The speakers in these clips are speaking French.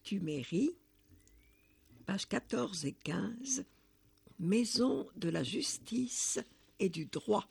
Tuméry, pages 14 et 15, Maison de la justice et du droit.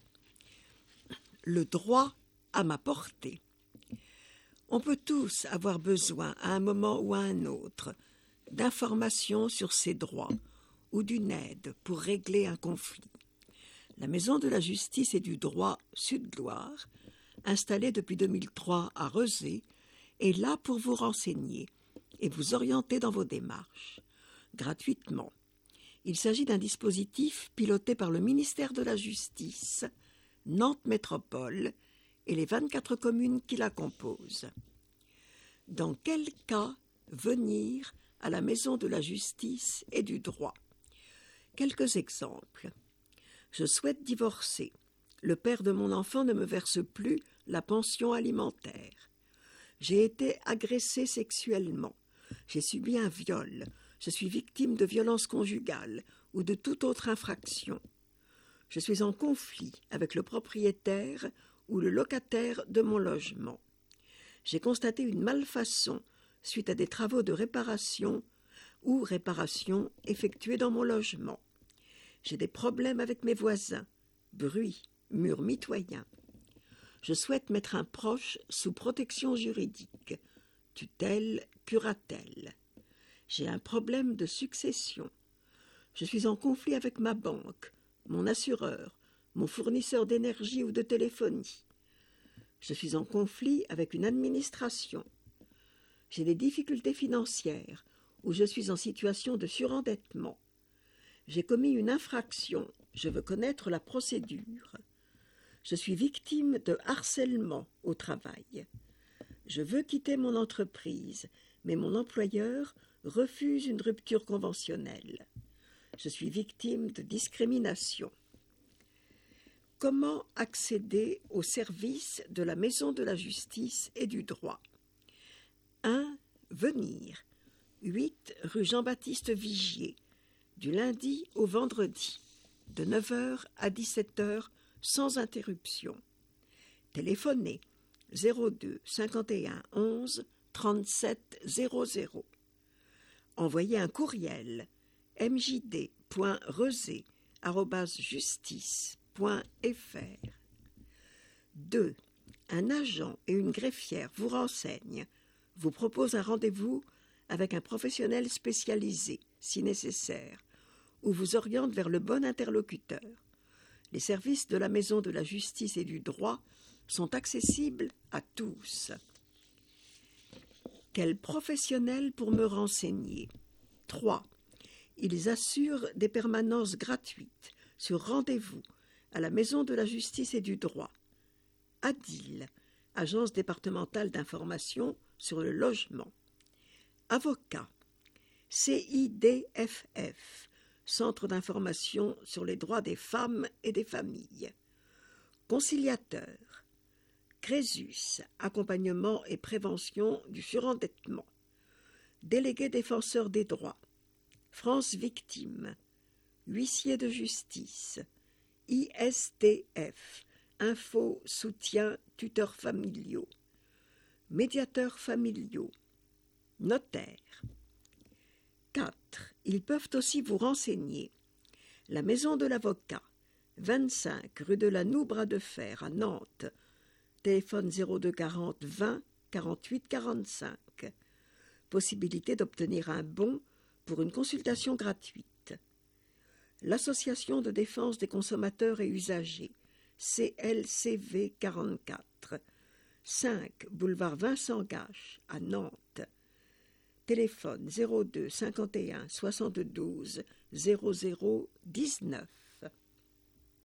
Le droit à ma portée. On peut tous avoir besoin, à un moment ou à un autre, d'informations sur ses droits ou d'une aide pour régler un conflit. La Maison de la justice et du droit Sud-Loire, installée depuis 2003 à Rezé, est là pour vous renseigner et vous orienter dans vos démarches, gratuitement. Il s'agit d'un dispositif piloté par le ministère de la Justice, Nantes Métropole et les 24 communes qui la composent. Dans quel cas venir à la Maison de la Justice et du droit? Quelques exemples. Je souhaite divorcer. Le père de mon enfant ne me verse plus la pension alimentaire. J'ai été agressée sexuellement. J'ai subi un viol. Je suis victime de violences conjugales ou de toute autre infraction. Je suis en conflit avec le propriétaire ou le locataire de mon logement. J'ai constaté une malfaçon suite à des travaux de réparation ou réparation effectués dans mon logement. J'ai des problèmes avec mes voisins, bruit, murs mitoyens. Je souhaite mettre un proche sous protection juridique, tutelle, curatelle. J'ai un problème de succession. Je suis en conflit avec ma banque, mon assureur, mon fournisseur d'énergie ou de téléphonie. Je suis en conflit avec une administration. J'ai des difficultés financières ou je suis en situation de surendettement. J'ai commis une infraction. Je veux connaître la procédure. Je suis victime de harcèlement au travail. Je veux quitter mon entreprise, mais mon employeur refuse une rupture conventionnelle. Je suis victime de discrimination. Comment accéder aux services de la Maison de la justice et du droit? 1. Venir. 8 rue Jean-Baptiste Vigier, du lundi au vendredi, de 9h à 17h, sans interruption. Téléphonez 02 51 11 37 00. Envoyez un courriel mjd.rezé@justice.fr. 2. Un agent et une greffière vous renseignent, vous proposent un rendez-vous avec un professionnel spécialisé, si nécessaire, ou vous oriente vers le bon interlocuteur. Les services de la Maison de la justice et du droit sont accessibles à tous. Quel professionnel pour me renseigner? 3. Ils assurent des permanences gratuites sur rendez-vous à la Maison de la justice et du droit. ADIL, Agence départementale d'information sur le logement. Avocat. CIDFF, Centre d'information sur les droits des femmes et des familles. Conciliateur. Crésus, accompagnement et prévention du surendettement. Délégué défenseur des droits. France Victime. Huissier de justice. ISTF, info, soutien, tuteurs familiaux. Médiateurs familiaux. Notaire. 4. Ils peuvent aussi vous renseigner. La Maison de l'Avocat, 25 rue de la Noue Bras de Fer à Nantes. Téléphone 02 40 20 48 45. Possibilité d'obtenir un bon pour une consultation gratuite. L'Association de défense des consommateurs et usagers, CLCV 44, 5 boulevard Vincent Gache à Nantes. Téléphone 02 51 72 00 19.